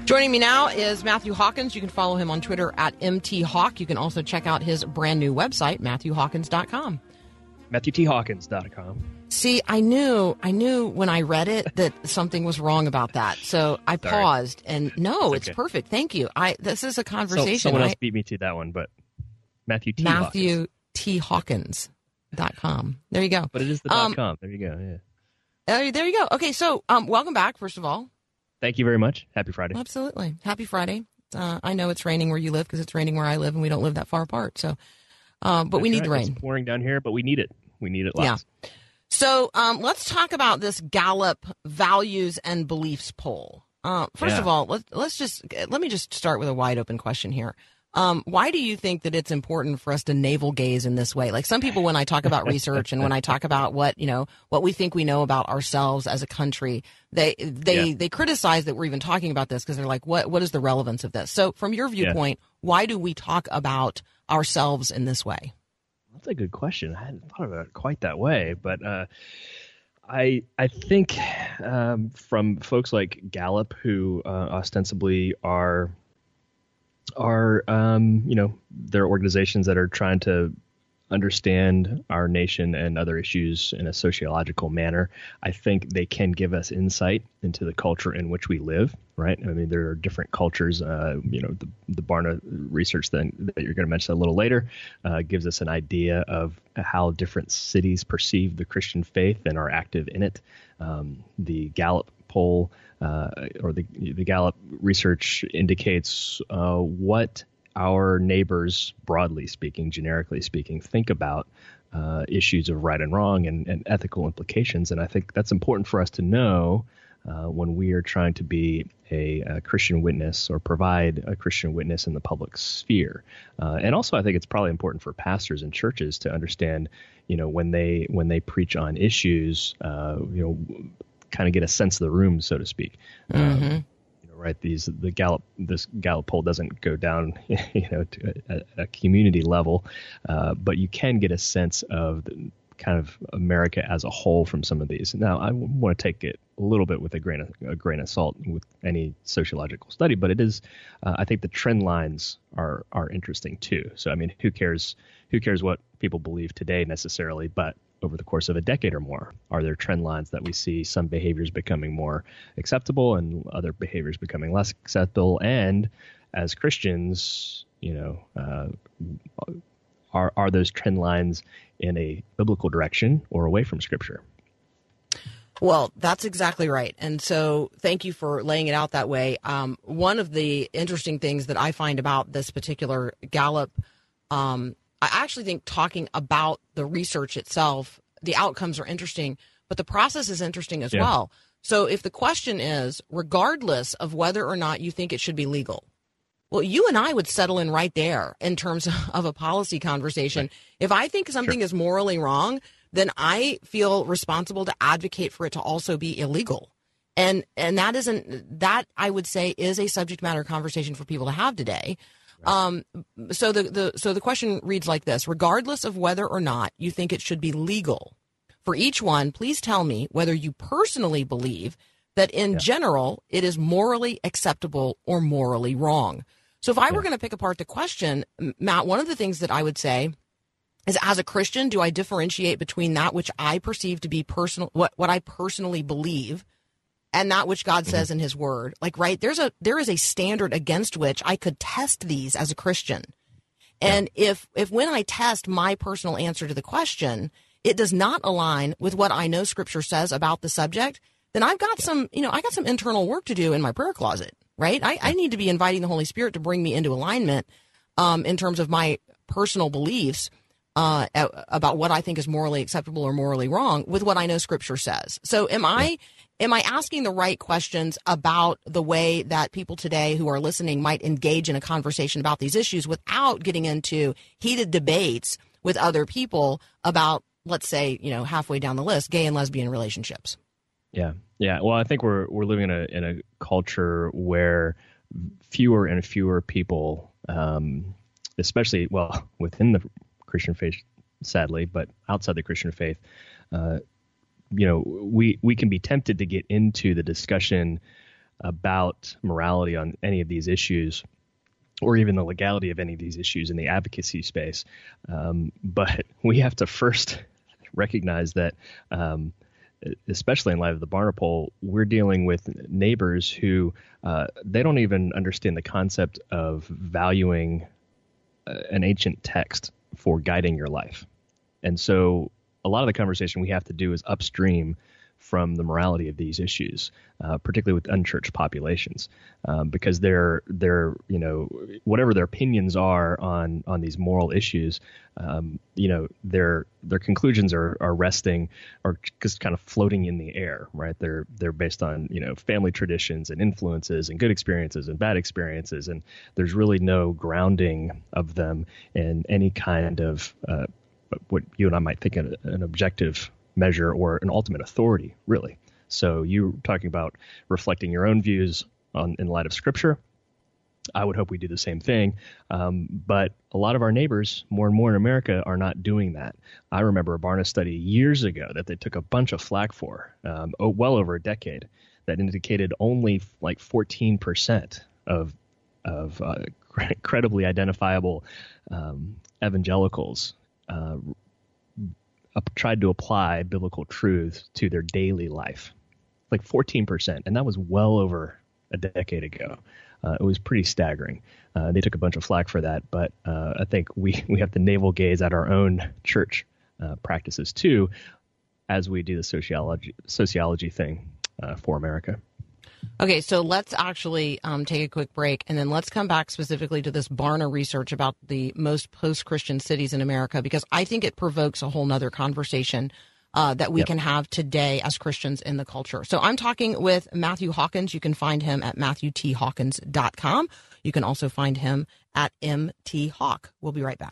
Joining me now is Matthew Hawkins. You can follow him on Twitter at MTHawk. You can also check out his brand new website, MatthewHawkins.com. MatthewTHawkins.com. See, I knew when I read it that something was wrong about that. So I paused and no, it's perfect. Thank you. This is a conversation. Someone else beat me to that one, but MatthewTHawkins.com. There you go. But it is the .com. There you go. Yeah. There you go. Okay, so welcome back, first of all. Thank you very much. Happy Friday. Absolutely. Happy Friday. I know it's raining where you live because it's raining where I live, and we don't live that far apart. So, but we need the rain. It's pouring down here, but we need it. We need it lots. Yeah. So let's talk about this Gallup values and beliefs poll. First of all, let me just start with a wide open question here. Why do you think that it's important for us to navel gaze in this way? Like some people, when I talk about research and when I talk about what we think we know about ourselves as a country, they criticize that we're even talking about this because they're like, what is the relevance of this? So from your viewpoint, why do we talk about ourselves in this way? That's a good question. I hadn't thought about it quite that way, but I think from folks like Gallup, who ostensibly are they're organizations that are trying to understand our nation and other issues in a sociological manner. I think they can give us insight into the culture in which we live, right? I mean, there are different cultures. The Barna research that you're going to mention a little later gives us an idea of how different cities perceive the Christian faith and are active in it. The Gallup poll or the Gallup research indicates what our neighbors, broadly speaking, generically speaking, think about issues of right and wrong and ethical implications. And I think that's important for us to know when we are trying to be a Christian witness or provide a Christian witness in the public sphere. And also, I think it's probably important for pastors and churches to understand, when they preach on issues, kind of get a sense of the room, so to speak. Right? This Gallup poll doesn't go down, to a community level, but you can get a sense of the kind of America as a whole from some of these. Now, I want to take it a little bit with a grain of salt with any sociological study, but it is, I think the trend lines are interesting too. So, I mean, who cares what people believe today necessarily, but over the course of a decade or more, are there trend lines that we see some behaviors becoming more acceptable and other behaviors becoming less acceptable? And as Christians, are those trend lines in a biblical direction or away from Scripture? Well, that's exactly right. And so thank you for laying it out that way. One of the interesting things that I find about this particular Gallup, I actually think talking about the research itself, the outcomes are interesting, but the process is interesting as well. So if the question is, regardless of whether or not you think it should be legal, well, you and I would settle in right there in terms of a policy conversation. Right. If I think something is morally wrong, then I feel responsible to advocate for it to also be illegal. And that I would say is a subject matter conversation for people to have today. Right. So the question reads like this: regardless of whether or not you think it should be legal, for each one, please tell me whether you personally believe that in general it is morally acceptable or morally wrong. So if I were going to pick apart the question, Matt, one of the things that I would say is, as a Christian, do I differentiate between that which I perceive to be personal, what I personally believe, and that which God says in his word? Like, right, there is a standard against which I could test these as a Christian. And if when I test my personal answer to the question, it does not align with what I know Scripture says about the subject, then I've got some internal work to do in my prayer closet, right? I need to be inviting the Holy Spirit to bring me into alignment in terms of my personal beliefs about what I think is morally acceptable or morally wrong with what I know Scripture says. So am I asking the right questions about the way that people today who are listening might engage in a conversation about these issues without getting into heated debates with other people about, let's say, halfway down the list, gay and lesbian relationships? Yeah. Well, I think we're living in a culture where fewer and fewer people, especially within the Christian faith, sadly, but outside the Christian faith, we can be tempted to get into the discussion about morality on any of these issues, or even the legality of any of these issues in the advocacy space. But we have to first recognize that, especially in light of the Barna poll, we're dealing with neighbors who they don't even understand the concept of valuing an ancient text for guiding your life. And so a lot of the conversation we have to do is upstream from the morality of these issues, particularly with unchurched populations, because they're whatever their opinions are on these moral issues, their conclusions are resting or just kind of floating in the air, right? They're based on family traditions and influences and good experiences and bad experiences, and there's really no grounding of them in any kind of what you and I might think of an objective measure or an ultimate authority, really. So you're talking about reflecting your own views in light of Scripture. I would hope we do the same thing. But a lot of our neighbors, more and more in America, are not doing that. I remember a Barna study years ago that they took a bunch of flack for, well over a decade, that indicated only like 14% of credibly identifiable evangelicals tried to apply biblical truth to their daily life, like 14%. And that was well over a decade ago. It was pretty staggering. They took a bunch of flack for that. But I think we have to navel gaze at our own church practices, too, as we do the sociology thing for America. Okay, so let's actually take a quick break, and then let's come back specifically to this Barna research about the most post-Christian cities in America, because I think it provokes a whole nother conversation that we can have today as Christians in the culture. So I'm talking with Matthew Hawkins. You can find him at MatthewTHawkins.com. You can also find him at MT Hawk. We'll be right back.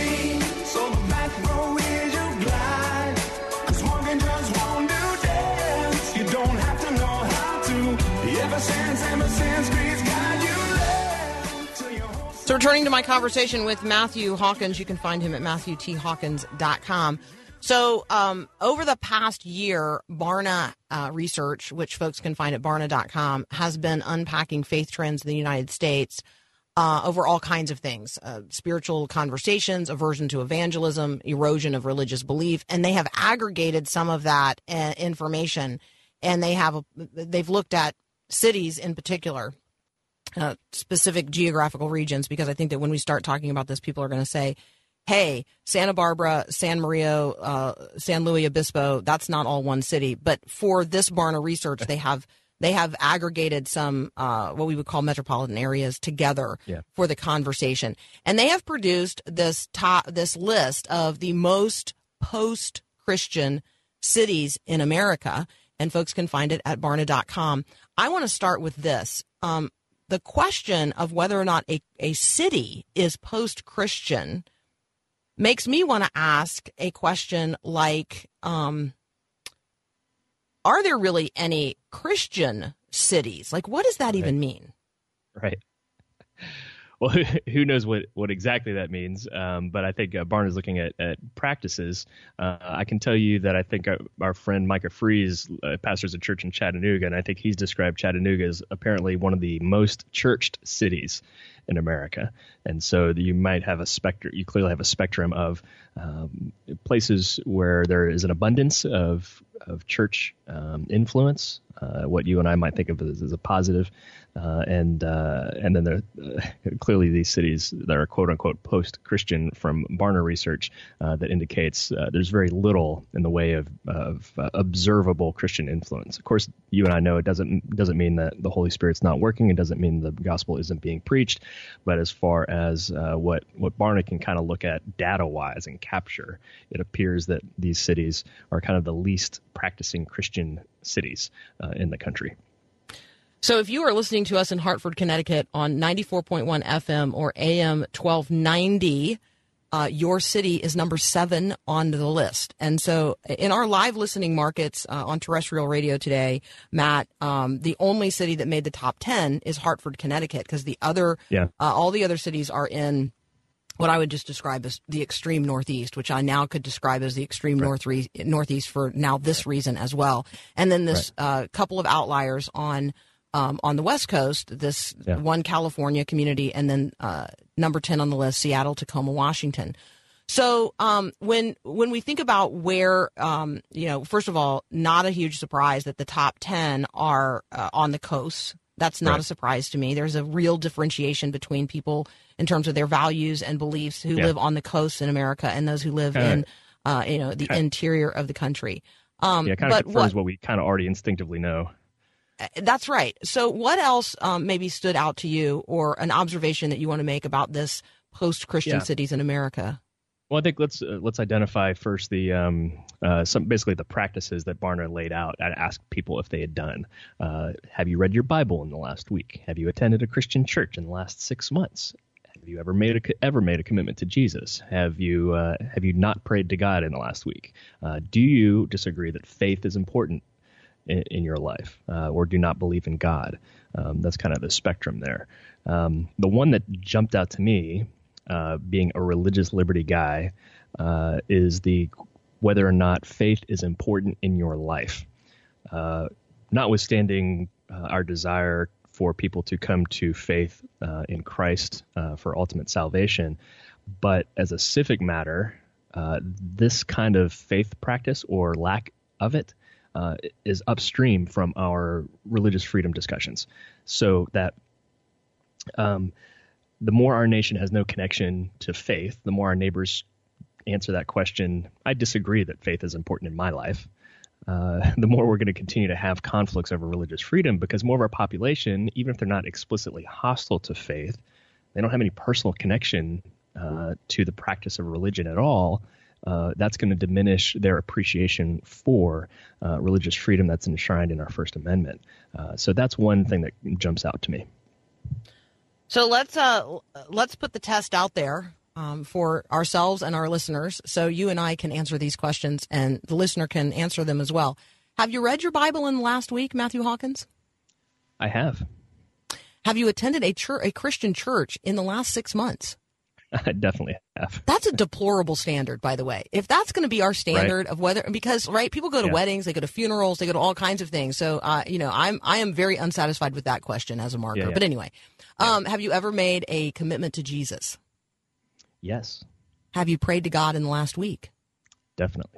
So returning to my conversation with Matthew Hawkins, you can find him at MatthewTHawkins.com. So over the past year, Barna research, which folks can find at Barna.com, has been unpacking faith trends in the United States over all kinds of things, spiritual conversations, aversion to evangelism, erosion of religious belief, and they have aggregated some of that information, and they've looked at cities in particular, specific geographical regions, because I think that when we start talking about this, people are going to say, hey, Santa Barbara, San Mario, San Luis Obispo, that's not all one city. But for this Barna research, they have aggregated some what we would call metropolitan areas together for the conversation. And they have produced this list of the most post-Christian cities in America, and folks can find it at Barna.com. I want to start with this. The question of whether or not a city is post-Christian makes me want to ask a question like, are there really any Christian cities? Like, what does that even mean? Right. Well, who knows what exactly that means? But I think Barna is looking at practices. I can tell you that I think our friend Micah Fries pastors a church in Chattanooga, and I think he's described Chattanooga as apparently one of the most churched cities in America. And so you might have you clearly have a spectrum of places where there is an abundance of church influence, what you and I might think of as a positive, and then there clearly these cities that are quote unquote post-Christian from Barna research that indicates there's very little in the way of observable Christian influence. Of course, you and I know it doesn't mean that the Holy Spirit's not working. It doesn't mean the gospel isn't being preached. But as far as what Barna can kind of look at data-wise and capture, it appears that these cities are kind of the least practicing Christian cities in the country. So if you are listening to us in Hartford, Connecticut on 94.1 FM or AM 1290, your city is number 7 on the list. And so in our live listening markets on terrestrial radio today, Matt, the only city that made the top 10 is Hartford, Connecticut, because the other, all the other cities are in what I would just describe as the extreme Northeast, which I now could describe as the extreme Northeast for now this reason as well. And then this couple of outliers on on the West Coast, this one California community, and then number 10 on the list, Seattle, Tacoma, Washington. So when we think about where, first of all, not a huge surprise that the top 10 are on the coast. That's not a surprise to me. There's a real differentiation between people in terms of their values and beliefs who live on the coast in America and those who live in, the interior of the country. Kind of confirms what we kind of already instinctively know. That's right. So what else maybe stood out to you, or an observation that you want to make about this post-Christian cities in America? Well, I think let's identify first the basically the practices that Barna laid out and ask people if they had done. Have you read your Bible in the last week? Have you attended a Christian church in the last 6 months? Have you ever made a commitment to Jesus? Have you not prayed to God in the last week? Do you disagree that faith is important in your life, or do not believe in God? That's kind of the spectrum there. The one that jumped out to me, being a religious liberty guy, is whether or not faith is important in your life. Notwithstanding our desire for people to come to faith in Christ for ultimate salvation, but as a civic matter, this kind of faith practice or lack of it is upstream from our religious freedom discussions. So that the more our nation has no connection to faith, the more our neighbors answer that question, I disagree that faith is important in my life, the more we're going to continue to have conflicts over religious freedom, because more of our population, even if they're not explicitly hostile to faith, they don't have any personal connection to the practice of religion at all. That's going to diminish their appreciation for religious freedom that's enshrined in our First Amendment. So that's one thing that jumps out to me. So let's put the test out there for ourselves and our listeners, so you and I can answer these questions, and the listener can answer them as well. Have you read your Bible in the last week, Matthew Hawkins? I have. Have you attended a Christian church in the last 6 months? I definitely have. That's a deplorable standard, by the way. If that's going to be our standard of whether, because people go to weddings, they go to funerals, they go to all kinds of things. So, I am very unsatisfied with that question as a marker. Yeah. But anyway, have you ever made a commitment to Jesus? Yes. Have you prayed to God in the last week? Definitely.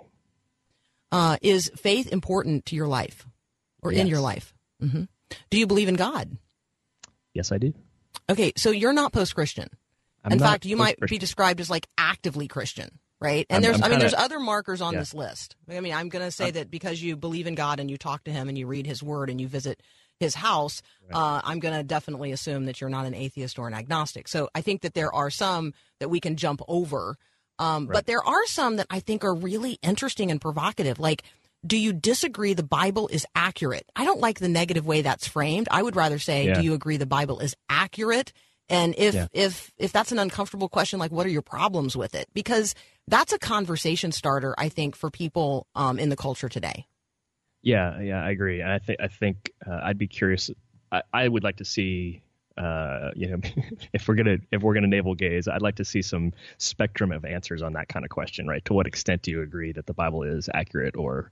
Is faith important to your life or in your life? Mm-hmm. Do you believe in God? Yes, I do. Okay, so you're not post-Christian. In fact, you might be described as actively Christian, right? And there's other markers on this list. I mean, I'm going to say that because you believe in God and you talk to him and you read his word and you visit his house, I'm going to definitely assume that you're not an atheist or an agnostic. So I think that there are some that we can jump over. But there are some that I think are really interesting and provocative. Like, do you disagree the Bible is accurate? I don't like the negative way that's framed. I would rather say, do you agree the Bible is accurate? And if that's an uncomfortable question, what are your problems with it? Because that's a conversation starter, I think, for people in the culture today. Yeah, I agree. And I think I'd be curious. I would like to see, if we're gonna navel gaze, I'd like to see some spectrum of answers on that kind of question, right? To what extent do you agree that the Bible is accurate or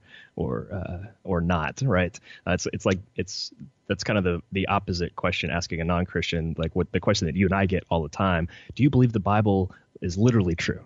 not, right? That's kind of the opposite question asking a non-Christian, what the question that you and I get all the time. Do you believe the Bible is literally true?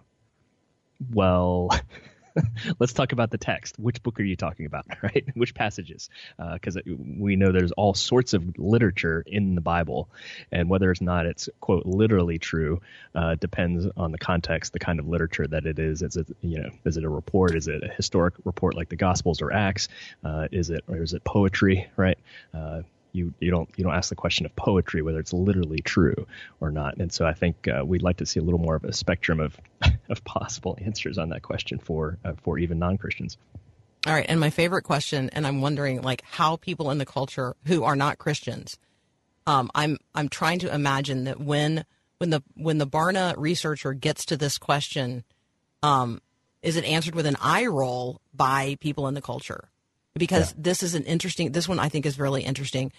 Well, let's talk about the text. Which book are you talking about, right? Which passages? Because we know there's all sorts of literature in the Bible, and whether or not it's, quote, literally true depends on the context, the kind of literature that it is. Is it a report? Is it a historic report like the Gospels or Acts? Is it poetry, right? You don't ask the question of poetry whether it's literally true or not. And so I think we'd like to see a little more of a spectrum of possible answers on that question for even non-Christians. All right, and my favorite question, and I'm wondering how people in the culture who are not Christians, I'm trying to imagine that when the Barna researcher gets to this question, is it answered with an eye roll by people in the culture? Because this one I think is really interesting.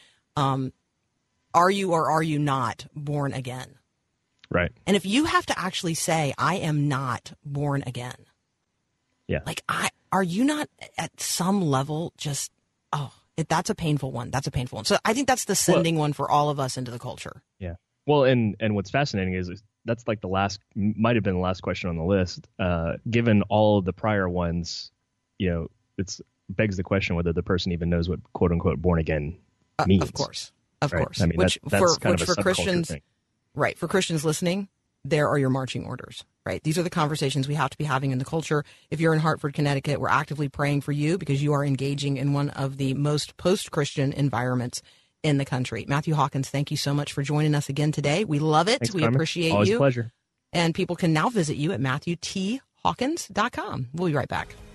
Are you or are you not born again? Right. And if you have to actually say, I am not born again. Yeah. Are you not at some level just, That's a painful one. That's a painful one. So I think that's the sending one for all of us into the culture. Yeah. Well, and what's fascinating is that's like might have been the last question on the list. Given all of the prior ones, it's begs the question whether the person even knows what "quote unquote" born again means. Of course. I mean, that's kind of a subculture Christians, thing. Right? For Christians listening, there are your marching orders. Right? These are the conversations we have to be having in the culture. If you're in Hartford, Connecticut, we're actively praying for you because you are engaging in one of the most post-Christian environments in the country. Matthew Hawkins, thank you so much for joining us again today. We love it. Thanks, we Carmen. appreciate Always you. a pleasure. And people can now visit you at MatthewTHawkins.com. We'll be right back.